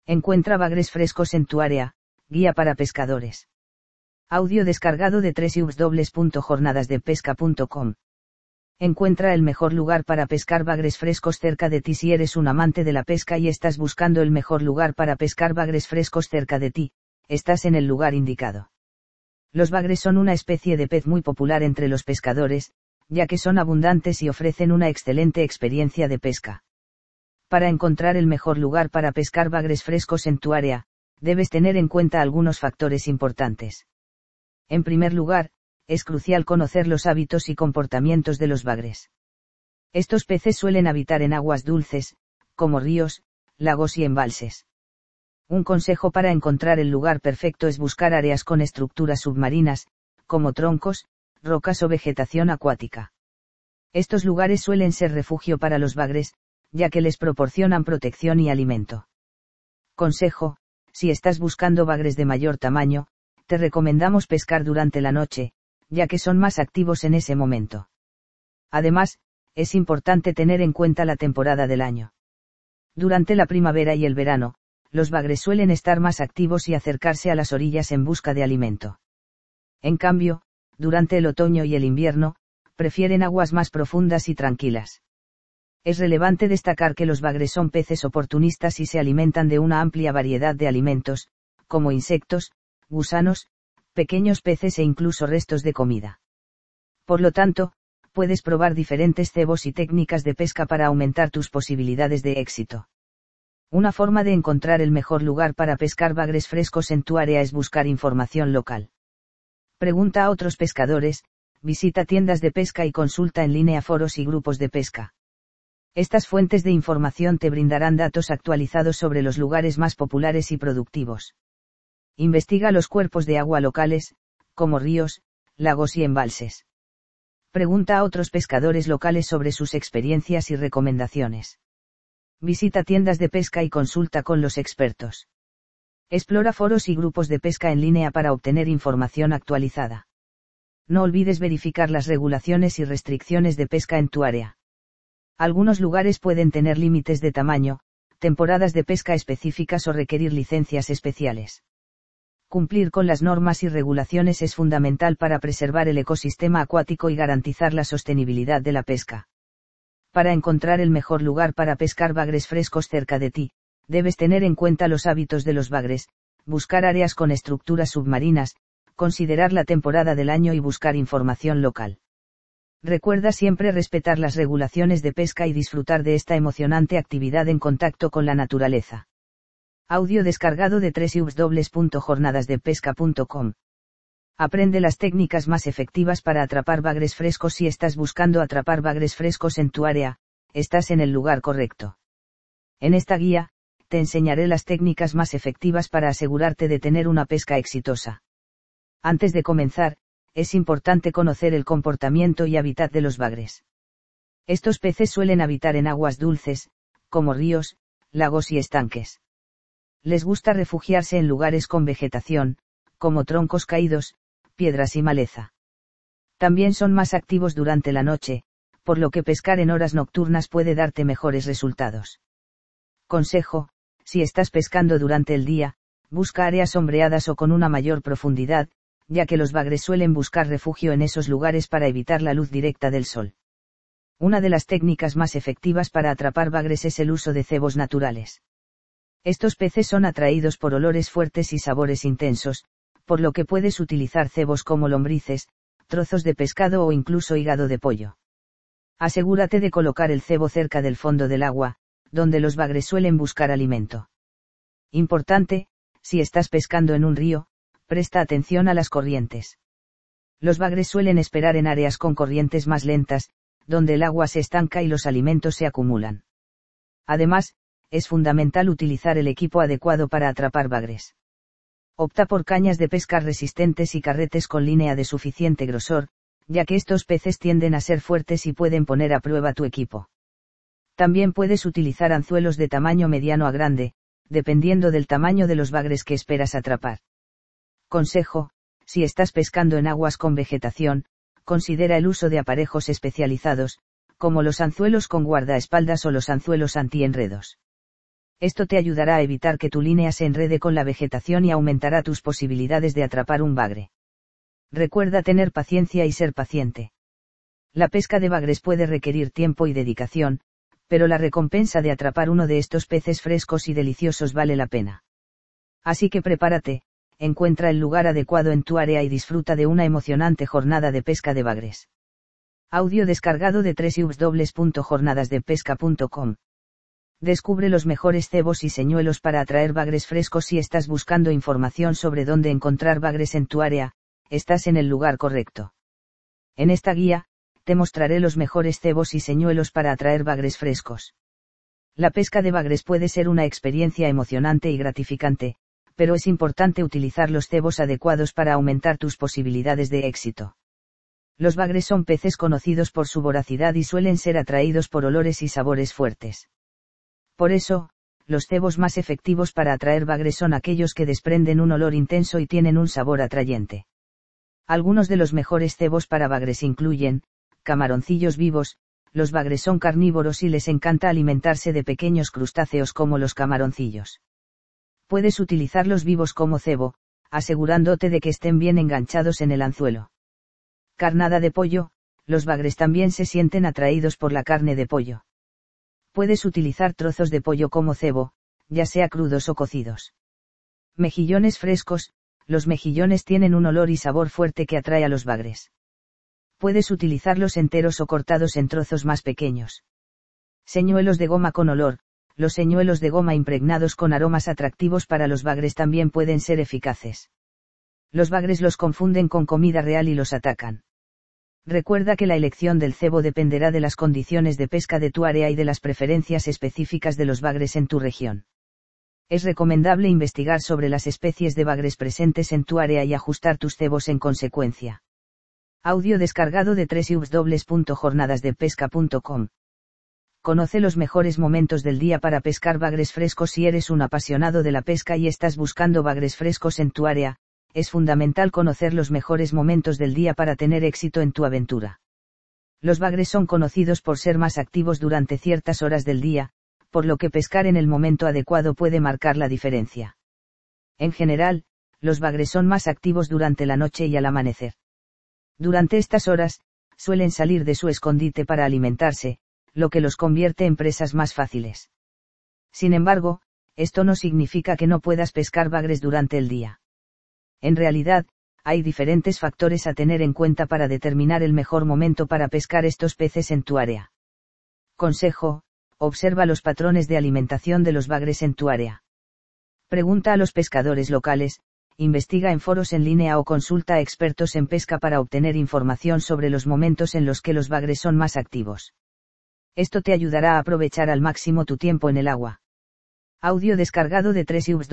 Encuentra bagres frescos en tu área, guía para pescadores. Audio descargado de www.jornadasdepesca.com. Encuentra el mejor lugar para pescar bagres frescos cerca de ti. Si eres un amante de la pesca y estás buscando el mejor lugar para pescar bagres frescos cerca de ti, estás en el lugar indicado. Los bagres son una especie de pez muy popular entre los pescadores, ya que son abundantes y ofrecen una excelente experiencia de pesca. Para encontrar el mejor lugar para pescar bagres frescos en tu área, debes tener en cuenta algunos factores importantes. En primer lugar, es crucial conocer los hábitos y comportamientos de los bagres. Estos peces suelen habitar en aguas dulces, como ríos, lagos y embalses. Un consejo para encontrar el lugar perfecto es buscar áreas con estructuras submarinas, como troncos, rocas o vegetación acuática. Estos lugares suelen ser refugio para los bagres, ya que les proporcionan protección y alimento. Consejo: si estás buscando bagres de mayor tamaño, te recomendamos pescar durante la noche, ya que son más activos en ese momento. Además, es importante tener en cuenta la temporada del año. Durante la primavera y el verano, los bagres suelen estar más activos y acercarse a las orillas en busca de alimento. En cambio, durante el otoño y el invierno, prefieren aguas más profundas y tranquilas. Es relevante destacar que los bagres son peces oportunistas y se alimentan de una amplia variedad de alimentos, como insectos, gusanos, pequeños peces e incluso restos de comida. Por lo tanto, puedes probar diferentes cebos y técnicas de pesca para aumentar tus posibilidades de éxito. Una forma de encontrar el mejor lugar para pescar bagres frescos en tu área es buscar información local. Pregunta a otros pescadores, visita tiendas de pesca y consulta en línea foros y grupos de pesca. Estas fuentes de información te brindarán datos actualizados sobre los lugares más populares y productivos. Investiga los cuerpos de agua locales, como ríos, lagos y embalses. Pregunta a otros pescadores locales sobre sus experiencias y recomendaciones. Visita tiendas de pesca y consulta con los expertos. Explora foros y grupos de pesca en línea para obtener información actualizada. No olvides verificar las regulaciones y restricciones de pesca en tu área. Algunos lugares pueden tener límites de tamaño, temporadas de pesca específicas o requerir licencias especiales. Cumplir con las normas y regulaciones es fundamental para preservar el ecosistema acuático y garantizar la sostenibilidad de la pesca. Para encontrar el mejor lugar para pescar bagres frescos cerca de ti, debes tener en cuenta los hábitos de los bagres, buscar áreas con estructuras submarinas, considerar la temporada del año y buscar información local. Recuerda siempre respetar las regulaciones de pesca y disfrutar de esta emocionante actividad en contacto con la naturaleza. Audio descargado de www.jornadasdepesca.com. Aprende las técnicas más efectivas para atrapar bagres frescos. Si estás buscando atrapar bagres frescos en tu área, estás en el lugar correcto. En esta guía, te enseñaré las técnicas más efectivas para asegurarte de tener una pesca exitosa. Antes de comenzar, es importante conocer el comportamiento y hábitat de los bagres. Estos peces suelen habitar en aguas dulces, como ríos, lagos y estanques. Les gusta refugiarse en lugares con vegetación, como troncos caídos, piedras y maleza. También son más activos durante la noche, por lo que pescar en horas nocturnas puede darte mejores resultados. Consejo: si estás pescando durante el día, busca áreas sombreadas o con una mayor profundidad, ya que los bagres suelen buscar refugio en esos lugares para evitar la luz directa del sol. Una de las técnicas más efectivas para atrapar bagres es el uso de cebos naturales. Estos peces son atraídos por olores fuertes y sabores intensos, por lo que puedes utilizar cebos como lombrices, trozos de pescado o incluso hígado de pollo. Asegúrate de colocar el cebo cerca del fondo del agua, donde los bagres suelen buscar alimento. Importante: si estás pescando en un río, presta atención a las corrientes. Los bagres suelen esperar en áreas con corrientes más lentas, donde el agua se estanca y los alimentos se acumulan. Además, es fundamental utilizar el equipo adecuado para atrapar bagres. Opta por cañas de pesca resistentes y carretes con línea de suficiente grosor, ya que estos peces tienden a ser fuertes y pueden poner a prueba tu equipo. También puedes utilizar anzuelos de tamaño mediano a grande, dependiendo del tamaño de los bagres que esperas atrapar. Consejo: si estás pescando en aguas con vegetación, considera el uso de aparejos especializados, como los anzuelos con guardaespaldas o los anzuelos antienredos. Esto te ayudará a evitar que tu línea se enrede con la vegetación y aumentará tus posibilidades de atrapar un bagre. Recuerda tener paciencia y ser paciente. La pesca de bagres puede requerir tiempo y dedicación, pero la recompensa de atrapar uno de estos peces frescos y deliciosos vale la pena. Así que prepárate, encuentra el lugar adecuado en tu área y disfruta de una emocionante jornada de pesca de bagres. Audio descargado de www.jornadasdepesca.com. Descubre los mejores cebos y señuelos para atraer bagres frescos. Si estás buscando información sobre dónde encontrar bagres en tu área, estás en el lugar correcto. En esta guía, te mostraré los mejores cebos y señuelos para atraer bagres frescos. La pesca de bagres puede ser una experiencia emocionante y gratificante, pero es importante utilizar los cebos adecuados para aumentar tus posibilidades de éxito. Los bagres son peces conocidos por su voracidad y suelen ser atraídos por olores y sabores fuertes. Por eso, los cebos más efectivos para atraer bagres son aquellos que desprenden un olor intenso y tienen un sabor atrayente. Algunos de los mejores cebos para bagres incluyen: camaroncillos vivos. Los bagres son carnívoros y les encanta alimentarse de pequeños crustáceos como los camaroncillos. Puedes utilizarlos vivos como cebo, asegurándote de que estén bien enganchados en el anzuelo. Carnada de pollo. Los bagres también se sienten atraídos por la carne de pollo. Puedes utilizar trozos de pollo como cebo, ya sea crudos o cocidos. Mejillones frescos. Los mejillones tienen un olor y sabor fuerte que atrae a los bagres. Puedes utilizarlos enteros o cortados en trozos más pequeños. Señuelos de goma con olor. Los señuelos de goma impregnados con aromas atractivos para los bagres también pueden ser eficaces. Los bagres los confunden con comida real y los atacan. Recuerda que la elección del cebo dependerá de las condiciones de pesca de tu área y de las preferencias específicas de los bagres en tu región. Es recomendable investigar sobre las especies de bagres presentes en tu área y ajustar tus cebos en consecuencia. Audio descargado de www.jornadasdepesca.com. Conoce los mejores momentos del día para pescar bagres frescos. Si eres un apasionado de la pesca y estás buscando bagres frescos en tu área, es fundamental conocer los mejores momentos del día para tener éxito en tu aventura. Los bagres son conocidos por ser más activos durante ciertas horas del día, por lo que pescar en el momento adecuado puede marcar la diferencia. En general, los bagres son más activos durante la noche y al amanecer. Durante estas horas, suelen salir de su escondite para alimentarse, lo que los convierte en presas más fáciles. Sin embargo, esto no significa que no puedas pescar bagres durante el día. En realidad, hay diferentes factores a tener en cuenta para determinar el mejor momento para pescar estos peces en tu área. Consejo: observa los patrones de alimentación de los bagres en tu área. Pregunta a los pescadores locales, investiga en foros en línea o consulta a expertos en pesca para obtener información sobre los momentos en los que los bagres son más activos. Esto te ayudará a aprovechar al máximo tu tiempo en el agua. Audio descargado de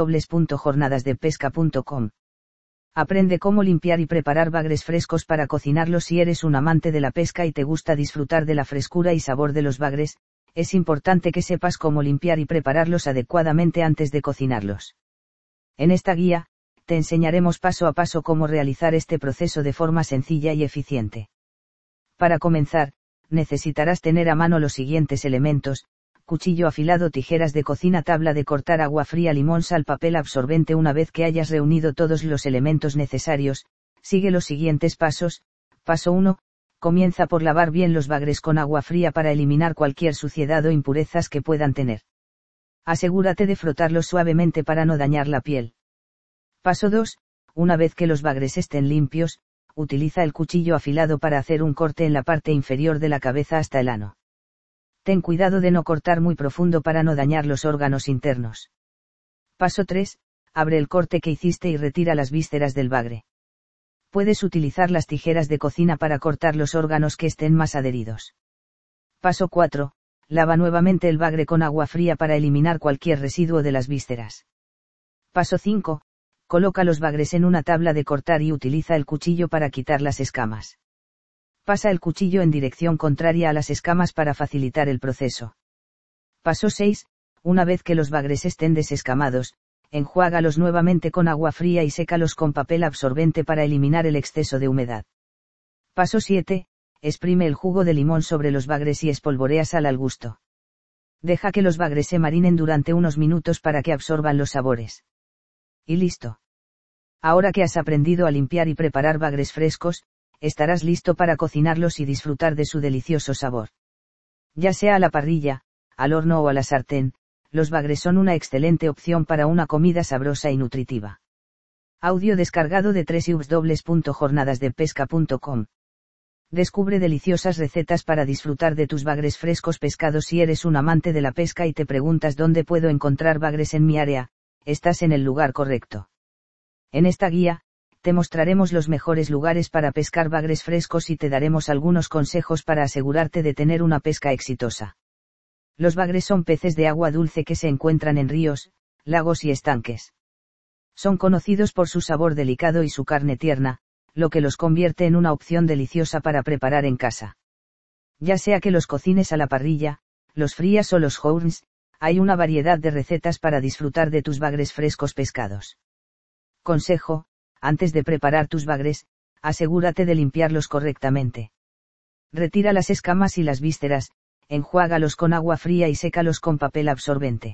www.jornadasdepesca.com. Aprende cómo limpiar y preparar bagres frescos para cocinarlos. Si eres un amante de la pesca y te gusta disfrutar de la frescura y sabor de los bagres, es importante que sepas cómo limpiar y prepararlos adecuadamente antes de cocinarlos. En esta guía, te enseñaremos paso a paso cómo realizar este proceso de forma sencilla y eficiente. Para comenzar, necesitarás tener a mano los siguientes elementos: cuchillo afilado, tijeras de cocina, tabla de cortar, agua fría, limón, sal, papel absorbente. Una vez que hayas reunido todos los elementos necesarios, sigue los siguientes pasos. Paso 1. Comienza por lavar bien los bagres con agua fría para eliminar cualquier suciedad o impurezas que puedan tener. Asegúrate de frotarlos suavemente para no dañar la piel. Paso 2. Una vez que los bagres estén limpios, utiliza el cuchillo afilado para hacer un corte en la parte inferior de la cabeza hasta el ano. Ten cuidado de no cortar muy profundo para no dañar los órganos internos. Paso 3. Abre el corte que hiciste y retira las vísceras del bagre. Puedes utilizar las tijeras de cocina para cortar los órganos que estén más adheridos. Paso 4. Lava nuevamente el bagre con agua fría para eliminar cualquier residuo de las vísceras. Paso 5. Coloca los bagres en una tabla de cortar y utiliza el cuchillo para quitar las escamas. Pasa el cuchillo en dirección contraria a las escamas para facilitar el proceso. Paso 6. Una vez que los bagres estén desescamados, enjuágalos nuevamente con agua fría y sécalos con papel absorbente para eliminar el exceso de humedad. Paso 7. Exprime el jugo de limón sobre los bagres y espolvorea sal al gusto. Deja que los bagres se marinen durante unos minutos para que absorban los sabores. Y listo. Ahora que has aprendido a limpiar y preparar bagres frescos, estarás listo para cocinarlos y disfrutar de su delicioso sabor. Ya sea a la parrilla, al horno o a la sartén, los bagres son una excelente opción para una comida sabrosa y nutritiva. Audio descargado de www.jornadasdepesca.com. Descubre deliciosas recetas para disfrutar de tus bagres frescos pescados. Si eres un amante de la pesca y te preguntas dónde puedo encontrar bagres en mi área, estás en el lugar correcto. En esta guía, te mostraremos los mejores lugares para pescar bagres frescos y te daremos algunos consejos para asegurarte de tener una pesca exitosa. Los bagres son peces de agua dulce que se encuentran en ríos, lagos y estanques. Son conocidos por su sabor delicado y su carne tierna, lo que los convierte en una opción deliciosa para preparar en casa. Ya sea que los cocines a la parrilla, los frías o los journs, hay una variedad de recetas para disfrutar de tus bagres frescos pescados. Consejo: antes de preparar tus bagres, asegúrate de limpiarlos correctamente. Retira las escamas y las vísceras, enjuágalos con agua fría y sécalos con papel absorbente.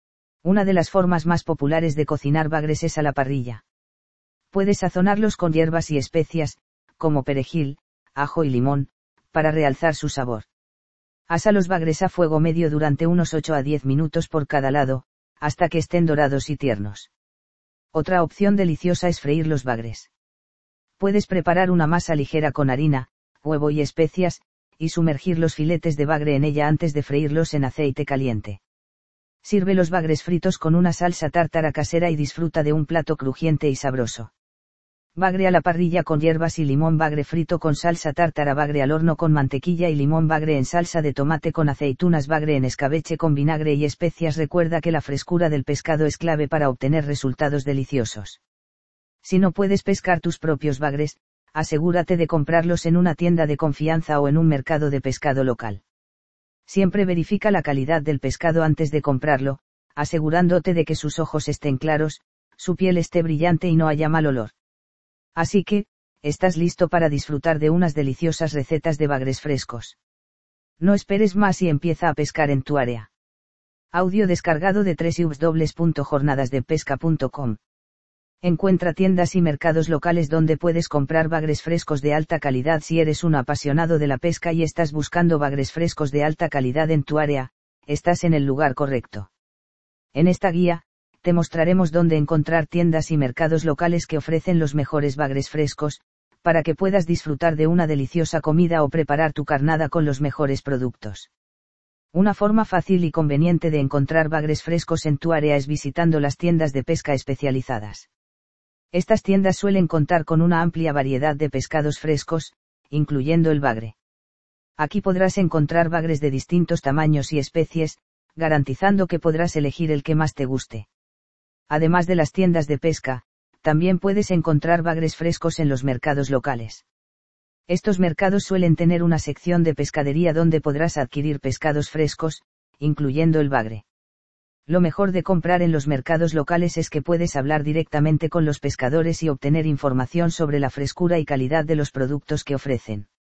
Una de las formas más populares de cocinar bagres es a la parrilla. Puedes sazonarlos con hierbas y especias, como perejil, ajo y limón, para realzar su sabor. Asa los bagres a fuego medio durante unos 8 a 10 minutos por cada lado, hasta que estén dorados y tiernos. Otra opción deliciosa es freír los bagres. Puedes preparar una masa ligera con harina, huevo y especias, y sumergir los filetes de bagre en ella antes de freírlos en aceite caliente. Sirve los bagres fritos con una salsa tártara casera y disfruta de un plato crujiente y sabroso. Bagre a la parrilla con hierbas y limón. Bagre frito con salsa tártara. Bagre al horno con mantequilla y limón. Bagre en salsa de tomate con aceitunas. Bagre en escabeche con vinagre y especias. Recuerda que la frescura del pescado es clave para obtener resultados deliciosos. Si no puedes pescar tus propios bagres, asegúrate de comprarlos en una tienda de confianza o en un mercado de pescado local. Siempre verifica la calidad del pescado antes de comprarlo, asegurándote de que sus ojos estén claros, su piel esté brillante y no haya mal olor. Así que, estás listo para disfrutar de unas deliciosas recetas de bagres frescos. No esperes más y empieza a pescar en tu área. Audio descargado de www.jornadasdepesca.com. Encuentra tiendas y mercados locales donde puedes comprar bagres frescos de alta calidad. Si eres un apasionado de la pesca y estás buscando bagres frescos de alta calidad en tu área, estás en el lugar correcto. En esta guía, te mostraremos dónde encontrar tiendas y mercados locales que ofrecen los mejores bagres frescos, para que puedas disfrutar de una deliciosa comida o preparar tu carnada con los mejores productos. Una forma fácil y conveniente de encontrar bagres frescos en tu área es visitando las tiendas de pesca especializadas. Estas tiendas suelen contar con una amplia variedad de pescados frescos, incluyendo el bagre. Aquí podrás encontrar bagres de distintos tamaños y especies, garantizando que podrás elegir el que más te guste. Además de las tiendas de pesca, también puedes encontrar bagres frescos en los mercados locales. Estos mercados suelen tener una sección de pescadería donde podrás adquirir pescados frescos, incluyendo el bagre. Lo mejor de comprar en los mercados locales es que puedes hablar directamente con los pescadores y obtener información sobre la frescura y calidad de los productos que ofrecen.